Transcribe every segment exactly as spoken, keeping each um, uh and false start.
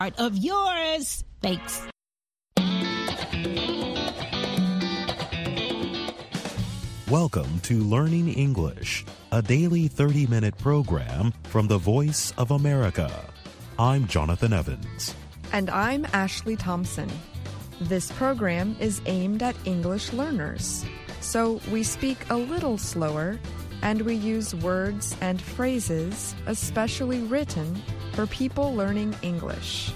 Part of yours. Thanks. Welcome to Learning English, a daily thirty-minute program from the Voice of America. I'm Jonathan Evans. And I'm Ashley Thompson. This program is aimed at English learners, so we speak a little slower and we use words and phrases especially written for people learning English.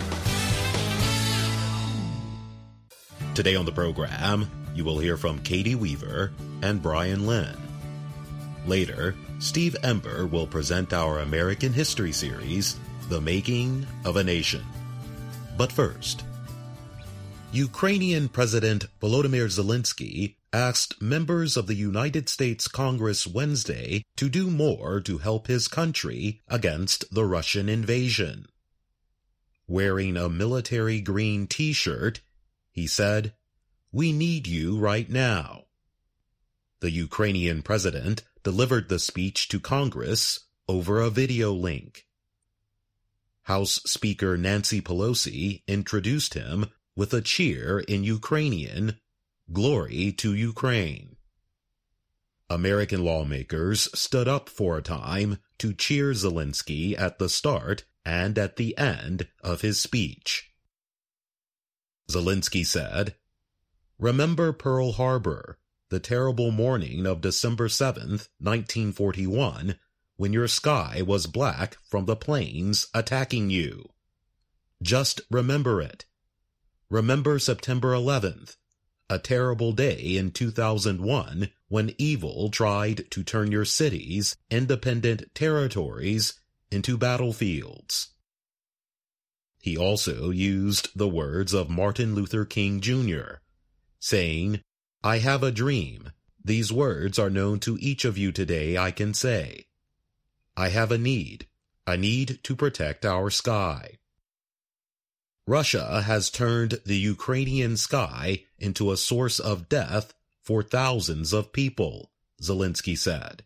Today on the program, you will hear from Katie Weaver and Brian Lynn. Later, Steve Ember will present our American history series, The Making of a Nation. But first, Ukrainian President Volodymyr Zelensky asked members of the United States Congress Wednesday to do more to help his country against the Russian invasion. Wearing a military green t-shirt, he said, "We need you right now." The Ukrainian president delivered the speech to Congress over a video link. House Speaker Nancy Pelosi introduced him with a cheer in Ukrainian, "Glory to Ukraine." American lawmakers stood up for a time to cheer Zelensky at the start and at the end of his speech. Zelensky said, "Remember Pearl Harbor, the terrible morning of December seventh, nineteen forty-one, when your sky was black from the planes attacking you. Just remember it. Remember September eleventh, a terrible day in two thousand one when evil tried to turn your cities, independent territories, into battlefields." He also used the words of Martin Luther King Junior, saying, "I have a dream. These words are known to each of you today, I can say. I have a need, a need to protect our sky." Russia has turned the Ukrainian sky into a source of death for thousands of people, Zelensky said.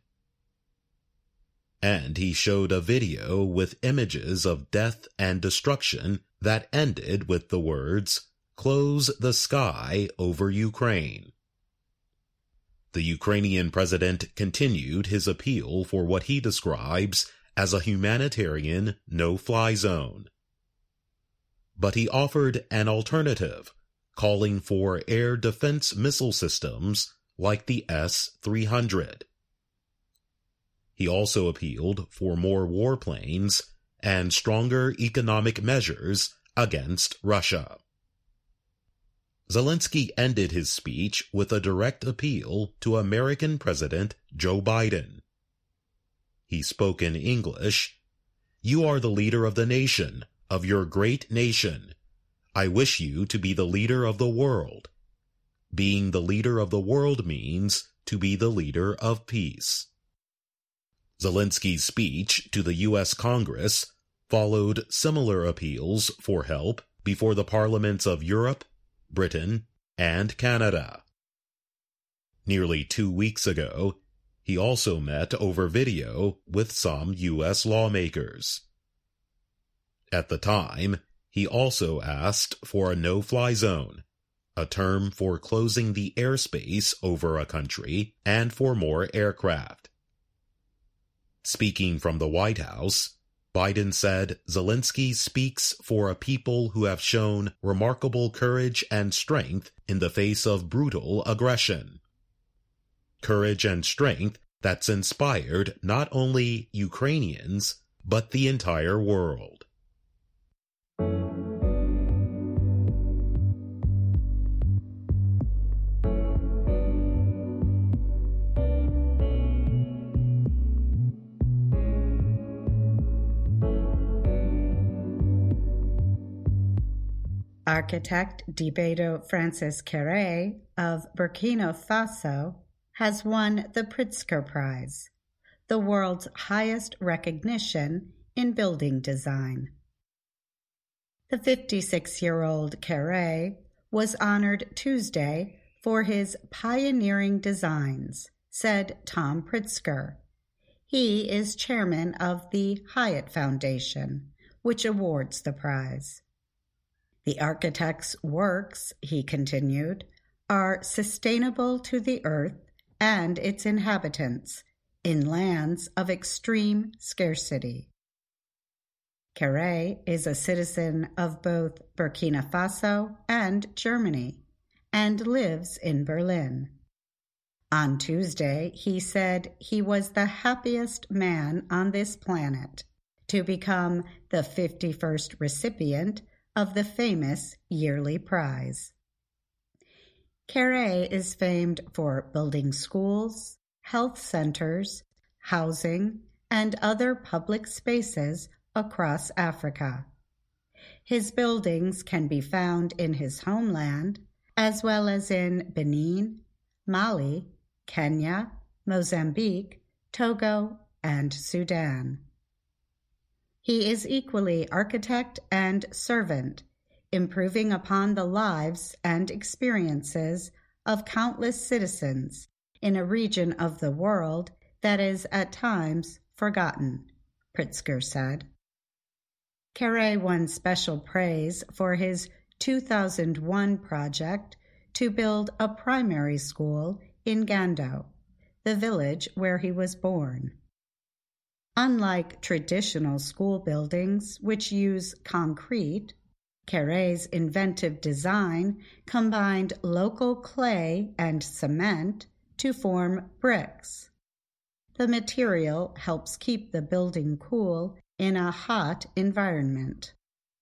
And he showed a video with images of death and destruction that ended with the words, "Close the sky over Ukraine." The Ukrainian president continued his appeal for what he describes as a humanitarian no-fly zone. But he offered an alternative, calling for air defense missile systems like the S three hundred. He also appealed for more warplanes and stronger economic measures against Russia. Zelensky ended his speech with a direct appeal to American President Joe Biden. He spoke in English, "You are the leader of the nation, of your great nation. I wish you to be the leader of the world. Being the leader of the world means to be the leader of peace." Zelensky's speech to the U S Congress followed similar appeals for help before the parliaments of Europe, Britain, and Canada. Nearly two weeks ago, he also met over video with some U S lawmakers. At the time, he also asked for a no-fly zone, a term for closing the airspace over a country, and for more aircraft. Speaking from the White House, Biden said Zelensky speaks for a people who have shown remarkable courage and strength in the face of brutal aggression. Courage and strength that's inspired not only Ukrainians, but the entire world. Architect Dibedo Francis Kéré of Burkina Faso has won the Pritzker Prize, the world's highest recognition in building design. The fifty-six-year-old Kéré was honored Tuesday for his pioneering designs, said Tom Pritzker. He is chairman of the Hyatt Foundation, which awards the prize. The architect's works, he continued, are sustainable to the earth and its inhabitants in lands of extreme scarcity. Kéré is a citizen of both Burkina Faso and Germany and lives in Berlin. On Tuesday, he said he was the happiest man on this planet to become the fifty-first recipient of the famous yearly prize. Kéré is famed for building schools, health centers, housing, and other public spaces across Africa. His buildings can be found in his homeland, as well as in Benin, Mali, Kenya, Mozambique, Togo, and Sudan. He is equally architect and servant, improving upon the lives and experiences of countless citizens in a region of the world that is at times forgotten, Pritzker said. Kéré won special praise for his two thousand one project to build a primary school in Gando, the village where he was born. Unlike traditional school buildings, which use concrete, Kéré's inventive design combined local clay and cement to form bricks. The material helps keep the building cool in a hot environment.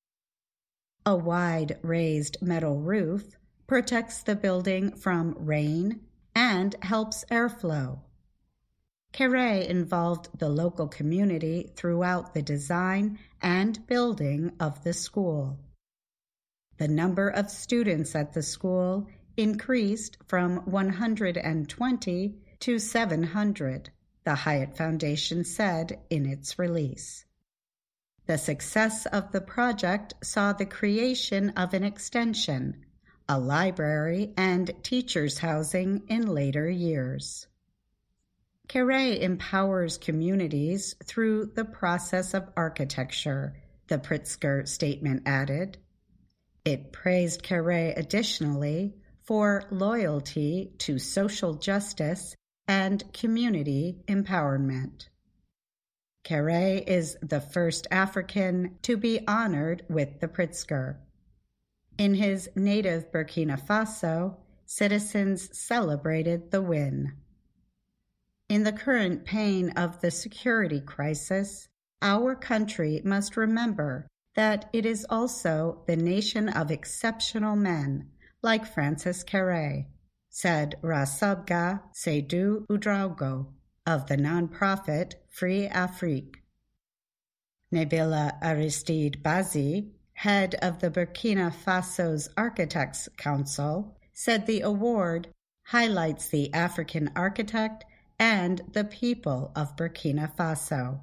A wide raised metal roof protects the building from rain and helps airflow. Kéré involved the local community throughout the design and building of the school. The number of students at the school increased from one hundred twenty to seven hundred, the Hyatt Foundation said in its release. The success of the project saw the creation of an extension, a library, and teachers' housing in later years. Kéré empowers communities through the process of architecture, the Pritzker statement added. It praised Kéré additionally for loyalty to social justice and community empowerment. Kéré is the first African to be honored with the Pritzker. In his native Burkina Faso, citizens celebrated the win. In the current pain of the security crisis, our country must remember that it is also the nation of exceptional men like Francis Kéré, said Rasabga Seydou Ouedraogo of the nonprofit Free Afrique. Nabila Aristide Bazi, head of the Burkina Faso's Architects Council, said the award highlights the African architect and the people of Burkina Faso.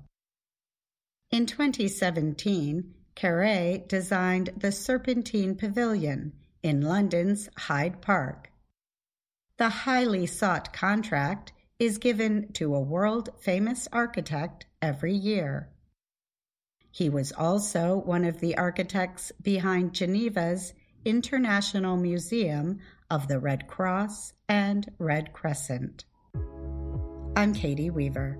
In twenty seventeen, Kéré designed the Serpentine Pavilion in London's Hyde Park. The highly sought contract is given to a world-famous architect every year. He was also one of the architects behind Geneva's International Museum of the Red Cross and Red Crescent. I'm Katie Weaver.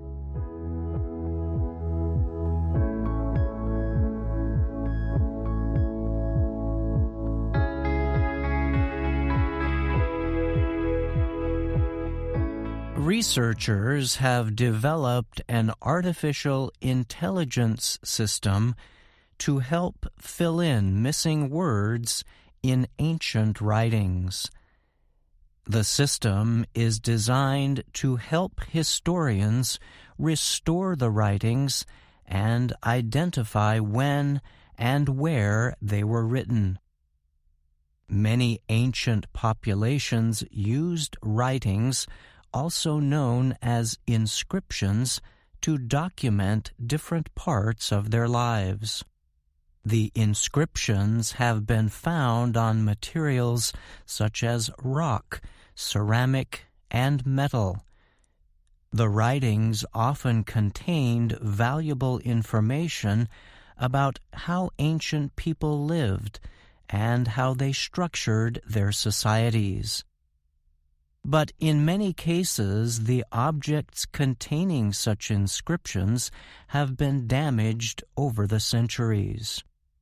Researchers have developed an artificial intelligence system to help fill in missing words in ancient writings. The system is designed to help historians restore the writings and identify when and where they were written. Many ancient populations used writings, also known as inscriptions, to document different parts of their lives. The inscriptions have been found on materials such as rock, ceramic, and metal. The writings often contained valuable information about how ancient people lived and how they structured their societies. But in many cases, the objects containing such inscriptions have been damaged over the centuries.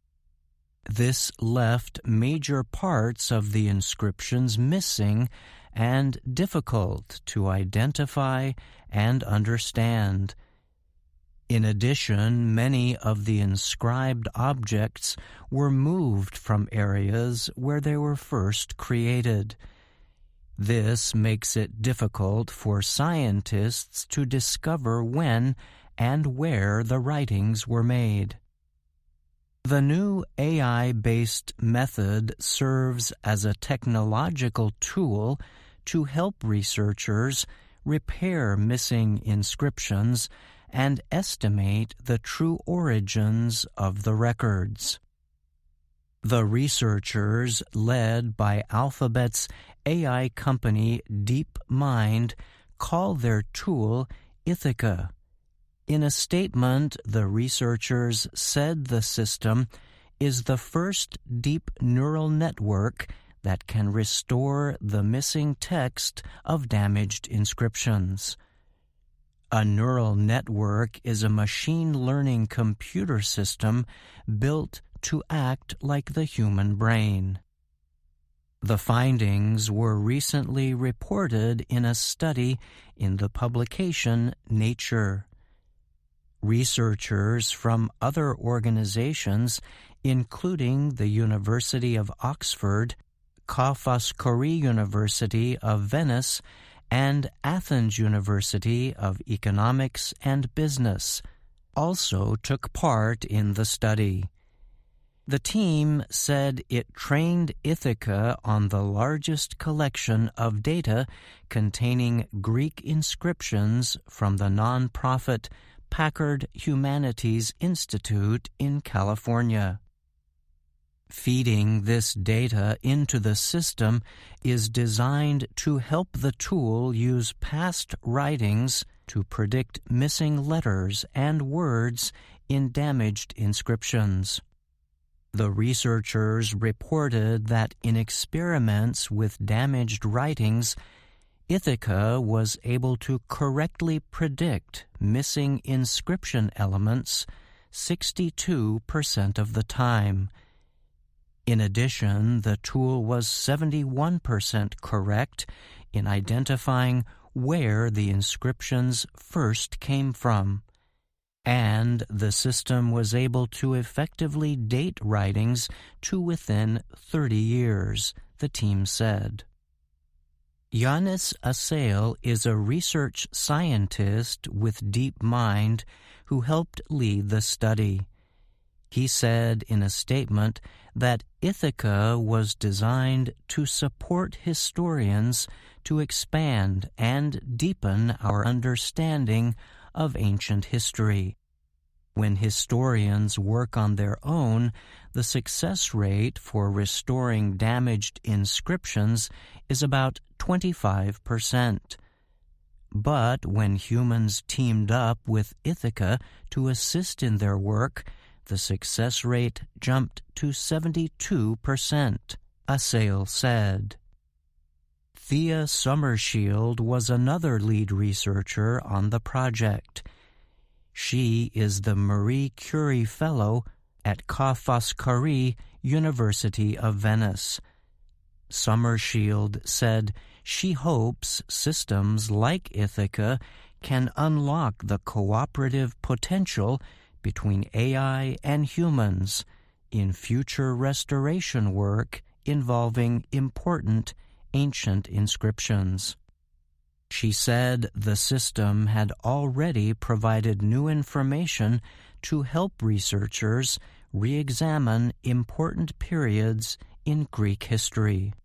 This left major parts of the inscriptions missing and difficult to identify and understand. In addition, many of the inscribed objects were moved from areas where they were first created. This makes it difficult for scientists to discover when and where the writings were made. The new A I-based method serves as a technological tool to help researchers repair missing inscriptions and estimate the true origins of the records. The researchers, led by Alphabet's A I company DeepMind, call their tool Ithaca. In a statement, the researchers said the system is the first deep neural network that can restore the missing text of damaged inscriptions. A neural network is a machine learning computer system built to act like the human brain. The findings were recently reported in a study in the publication Nature. Researchers from other organizations, including the University of Oxford, Ca' Foscari University of Venice, and Athens University of Economics and Business, also took part in the study. The team said it trained Ithaca on the largest collection of data containing Greek inscriptions from the nonprofit Packard Humanities Institute in California. Feeding this data into the system is designed to help the tool use past writings to predict missing letters and words in damaged inscriptions. The researchers reported that in experiments with damaged writings, Ithaca was able to correctly predict missing inscription elements sixty-two percent of the time. In addition, the tool was seventy-one percent correct in identifying where the inscriptions first came from, and the system was able to effectively date writings to within thirty years, the team said. Yannis Asail is a research scientist with DeepMind who helped lead the study. He said in a statement that Ithaca was designed to support historians to expand and deepen our understanding of ancient history. When historians work on their own, the success rate for restoring damaged inscriptions is about twenty-five percent. But when humans teamed up with Ithaca to assist in their work, the success rate jumped to seventy-two percent, Asail said. Thea Summershield was another lead researcher on the project. She is the Marie Curie Fellow at Ca' Foscari University of Venice. Summershield said she hopes systems like Ithaca can unlock the cooperative potential between A I and humans in future restoration work involving important ancient inscriptions. She said the system had already provided new information to help researchers re-examine important periods in Greek history.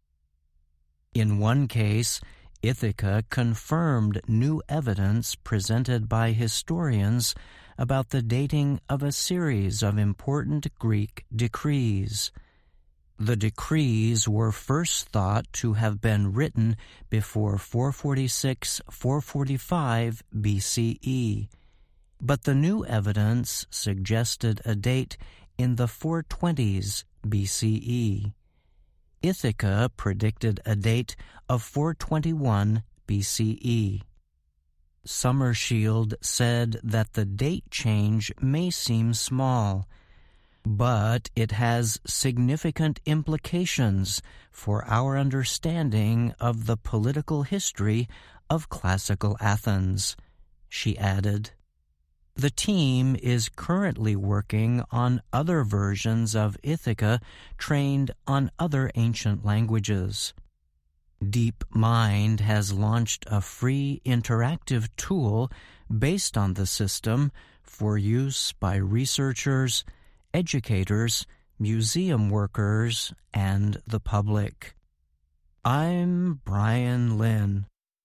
In one case, Ithaca confirmed new evidence presented by historians about the dating of a series of important Greek decrees. The decrees were first thought to have been written before four forty-six to four forty-five B C E. but the new evidence suggested a date in the four twenties B C E. Ithaca predicted a date of four twenty-one B C E. Summershield said that the date change may seem small, but it has significant implications for our understanding of the political history of classical Athens, she added. The team is currently working on other versions of Ithaca trained on other ancient languages. DeepMind has launched a free interactive tool based on the system for use by researchers, educators, museum workers, and the public. I'm Brian Lynn.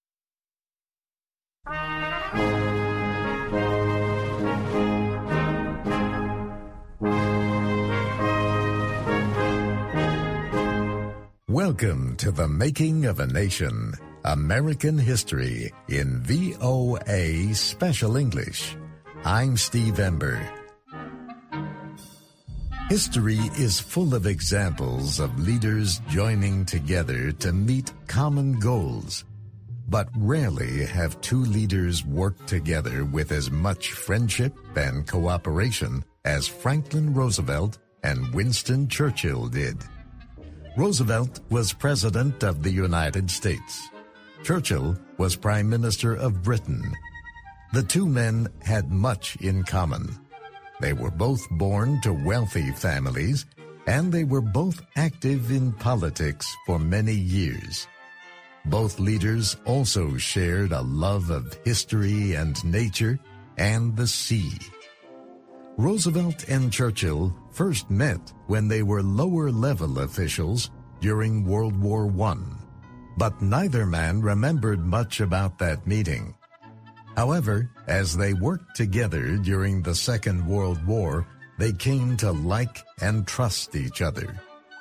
Welcome to The Making of a Nation, American History in V O A Special English. I'm Steve Ember. History is full of examples of leaders joining together to meet common goals. But rarely have two leaders worked together with as much friendship and cooperation as Franklin Roosevelt and Winston Churchill did. Roosevelt was President of the United States. Churchill was Prime Minister of Britain. The two men had much in common. They were both born to wealthy families, and they were both active in politics for many years. Both leaders also shared a love of history and nature and the sea. Roosevelt and Churchill first met when they were lower-level officials during World War One, but neither man remembered much about that meeting. However, as they worked together during the Second World War, they came to like and trust each other.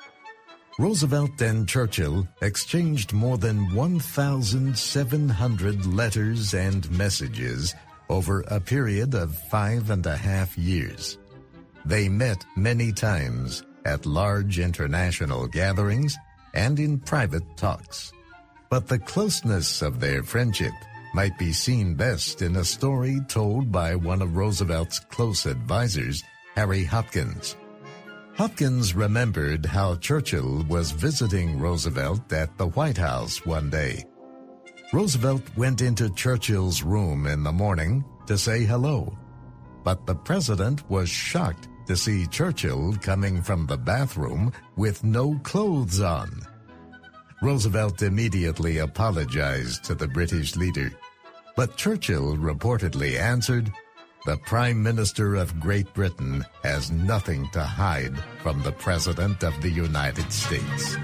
Roosevelt and Churchill exchanged more than one thousand seven hundred letters and messages over a period of five and a half years. They met many times at large international gatherings and in private talks. But the closeness of their friendship might be seen best in a story told by one of Roosevelt's close advisors, Harry Hopkins. Hopkins remembered how Churchill was visiting Roosevelt at the White House one day. Roosevelt went into Churchill's room in the morning to say hello, but the president was shocked to see Churchill coming from the bathroom with no clothes on. Roosevelt immediately apologized to the British leader, but Churchill reportedly answered, "The Prime Minister of Great Britain has nothing to hide from the President of the United States."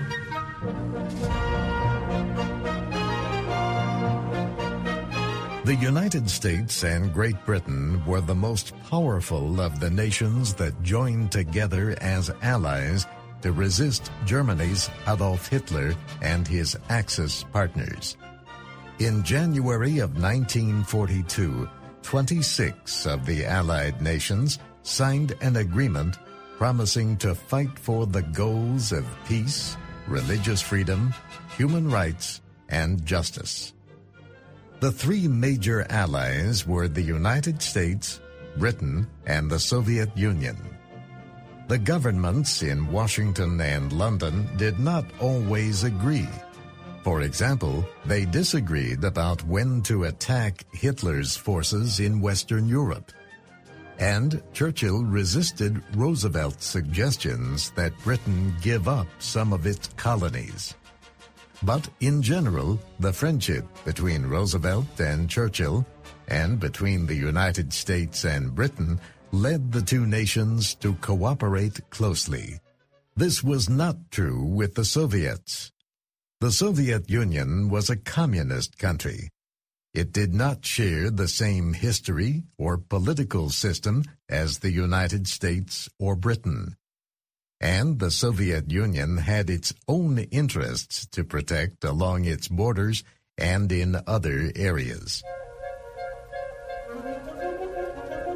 The United States and Great Britain were the most powerful of the nations that joined together as allies to resist Germany's Adolf Hitler and his Axis partners. In January of nineteen forty-two, twenty-six of the Allied nations signed an agreement promising to fight for the goals of peace, religious freedom, human rights, and justice. The three major allies were the United States, Britain, and the Soviet Union. The governments in Washington and London did not always agree. For example, they disagreed about when to attack Hitler's forces in Western Europe. And Churchill resisted Roosevelt's suggestions that Britain give up some of its colonies. But in general, the friendship between Roosevelt and Churchill and between the United States and Britain led the two nations to cooperate closely. This was not true with the Soviets. The Soviet Union was a communist country. It did not share the same history or political system as the United States or Britain. And the Soviet Union had its own interests to protect along its borders and in other areas.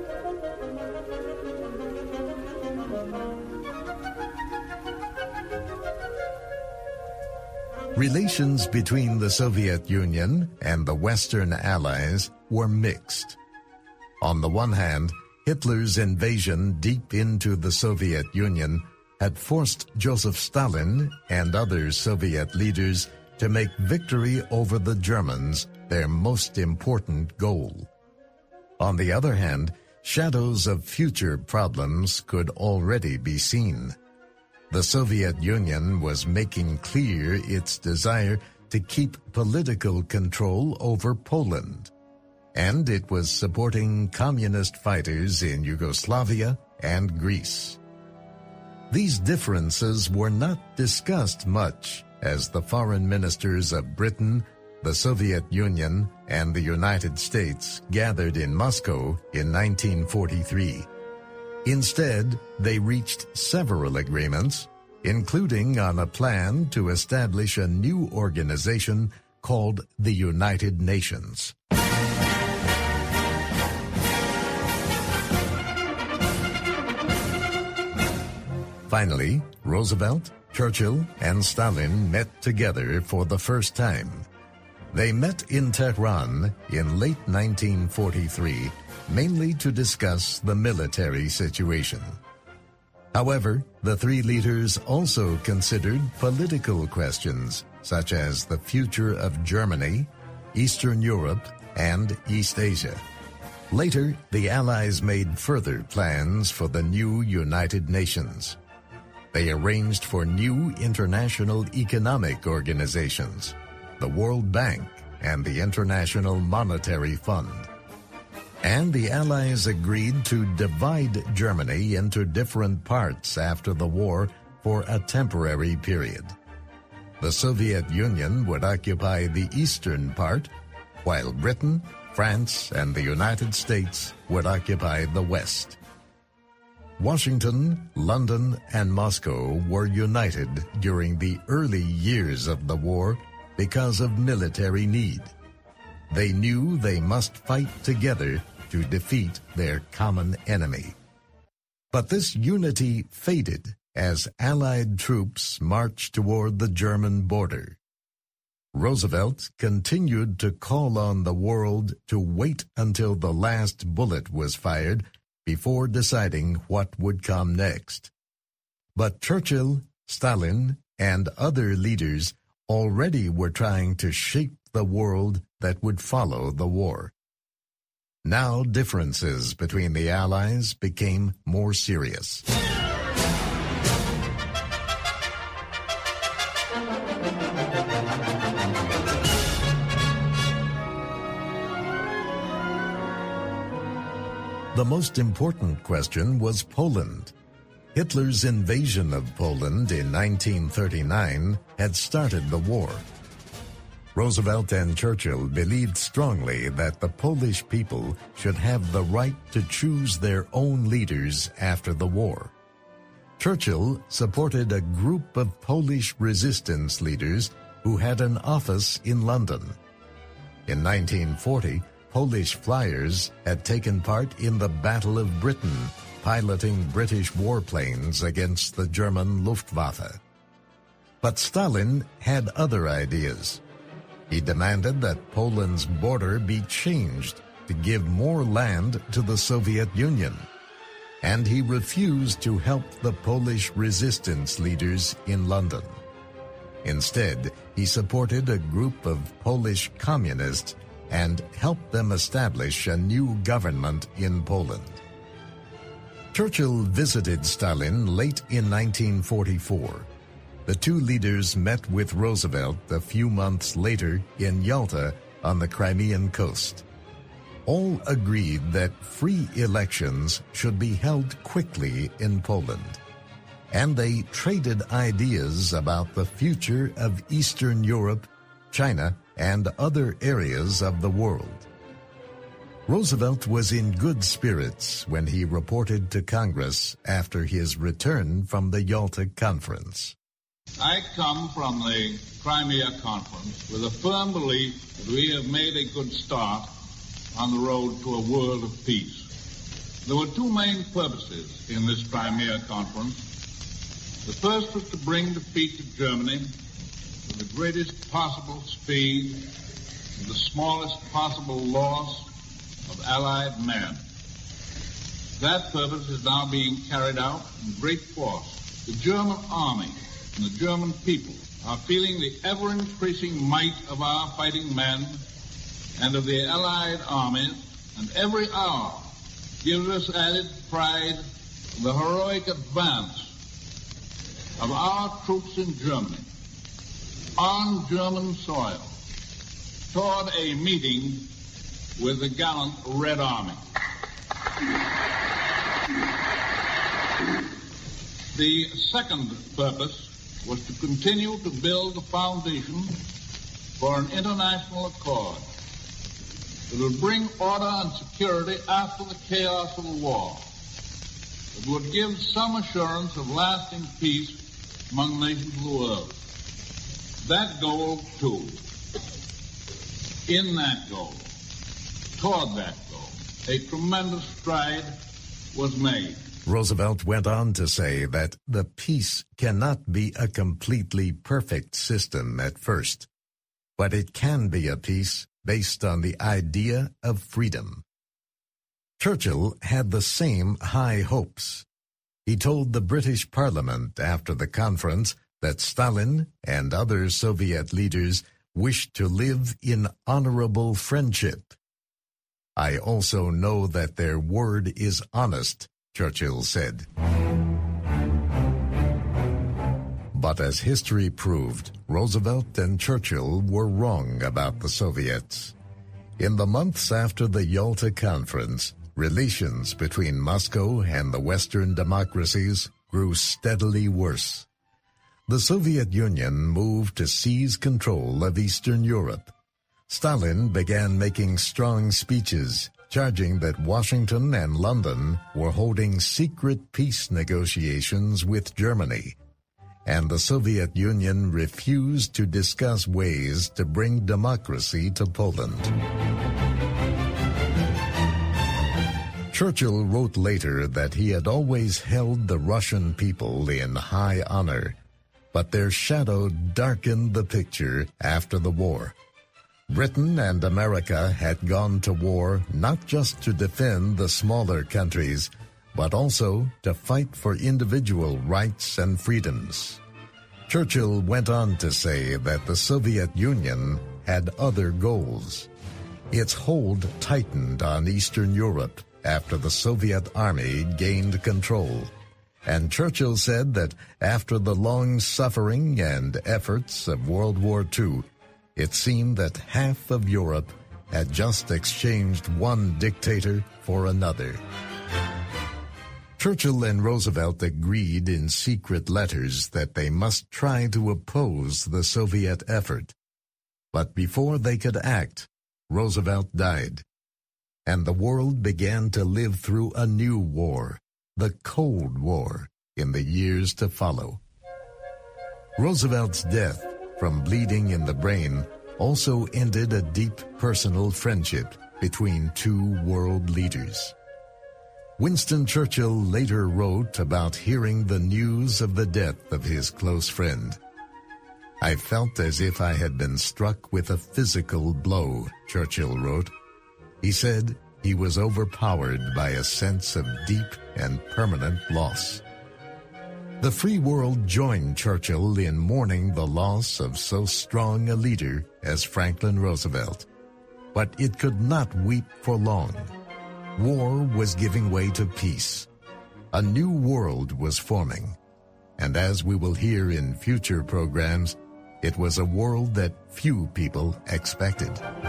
Relations between the Soviet Union and the Western Allies were mixed. On the one hand, Hitler's invasion deep into the Soviet Union had forced Joseph Stalin and other Soviet leaders to make victory over the Germans their most important goal. On the other hand, shadows of future problems could already be seen. The Soviet Union was making clear its desire to keep political control over Poland, and it was supporting communist fighters in Yugoslavia and Greece. These differences were not discussed much as the foreign ministers of Britain, the Soviet Union, and the United States gathered in Moscow in nineteen forty-three. Instead, they reached several agreements, including on a plan to establish a new organization called the United Nations. Finally, Roosevelt, Churchill, and Stalin met together for the first time. They met in Tehran in late nineteen forty-three, mainly to discuss the military situation. However, the three leaders also considered political questions, such as the future of Germany, Eastern Europe, and East Asia. Later, the Allies made further plans for the new United Nations. They arranged for new international economic organizations, the World Bank and the International Monetary Fund. And the Allies agreed to divide Germany into different parts after the war for a temporary period. The Soviet Union would occupy the eastern part, while Britain, France, and the United States would occupy the west. Washington, London, and Moscow were united during the early years of the war because of military need. They knew they must fight together to defeat their common enemy. But this unity faded as Allied troops marched toward the German border. Roosevelt continued to call on the world to wait until the last bullet was fired before deciding what would come next. But Churchill, Stalin, and other leaders already were trying to shape the world that would follow the war. Now differences between the Allies became more serious. The most important question was Poland. Hitler's invasion of Poland in nineteen thirty-nine had started the war. Roosevelt and Churchill believed strongly that the Polish people should have the right to choose their own leaders after the war. Churchill supported a group of Polish resistance leaders who had an office in London. In nineteen forty, Polish flyers had taken part in the Battle of Britain, piloting British warplanes against the German Luftwaffe. But Stalin had other ideas. He demanded that Poland's border be changed to give more land to the Soviet Union, and he refused to help the Polish resistance leaders in London. Instead, he supported a group of Polish communists and helped them establish a new government in Poland. Churchill visited Stalin late in nineteen forty-four. The two leaders met with Roosevelt a few months later in Yalta on the Crimean coast. All agreed that free elections should be held quickly in Poland, and they traded ideas about the future of Eastern Europe, China, and other areas of the world. Roosevelt was in good spirits when he reported to Congress after his return from the Yalta Conference. I come from the Crimea Conference with a firm belief that we have made a good start on the road to a world of peace. There were two main purposes in this Crimea Conference. The first was to bring defeat to Germany with the greatest possible speed and the smallest possible loss of Allied men. That purpose is now being carried out in great force. The German army and the German people are feeling the ever-increasing might of our fighting men and of the Allied armies, and every hour gives us added pride in the heroic advance of our troops in Germany, on German soil, toward a meeting with the gallant Red Army. The second purpose was to continue to build the foundation for an international accord that would bring order and security after the chaos of the war. It would give some assurance of lasting peace among nations of the world. That goal, too, in that goal, toward that goal, a tremendous stride was made. Roosevelt went on to say that the peace cannot be a completely perfect system at first, but it can be a peace based on the idea of freedom. Churchill had the same high hopes. He told the British Parliament after the conference that Stalin and other Soviet leaders wished to live in honorable friendship. "I also know that their word is honest," Churchill said. But as history proved, Roosevelt and Churchill were wrong about the Soviets. In the months after the Yalta Conference, relations between Moscow and the Western democracies grew steadily worse. The Soviet Union moved to seize control of Eastern Europe. Stalin began making strong speeches, charging that Washington and London were holding secret peace negotiations with Germany, and the Soviet Union refused to discuss ways to bring democracy to Poland. Churchill wrote later that he had always held the Russian people in high honor, but their shadow darkened the picture after the war. Britain and America had gone to war not just to defend the smaller countries, but also to fight for individual rights and freedoms. Churchill went on to say that the Soviet Union had other goals. Its hold tightened on Eastern Europe after the Soviet Army gained control. And Churchill said that after the long suffering and efforts of World War Two, it seemed that half of Europe had just exchanged one dictator for another. Churchill and Roosevelt agreed in secret letters that they must try to oppose the Soviet effort. But before they could act, Roosevelt died, and the world began to live through a new war, the Cold War, in the years to follow. Roosevelt's death from bleeding in the brain also ended a deep personal friendship between two world leaders. Winston Churchill later wrote about hearing the news of the death of his close friend. "I felt as if I had been struck with a physical blow," Churchill wrote. He said he was overpowered by a sense of deep and permanent loss. The free world joined Churchill in mourning the loss of so strong a leader as Franklin Roosevelt. But it could not weep for long. War was giving way to peace. A new world was forming. And as we will hear in future programs, it was a world that few people expected.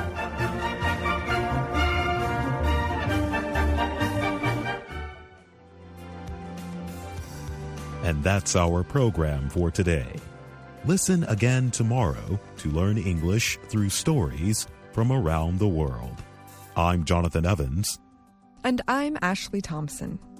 And that's our program for today. Listen again tomorrow to learn English through stories from around the world. I'm Jonathan Evans. And I'm Ashley Thompson.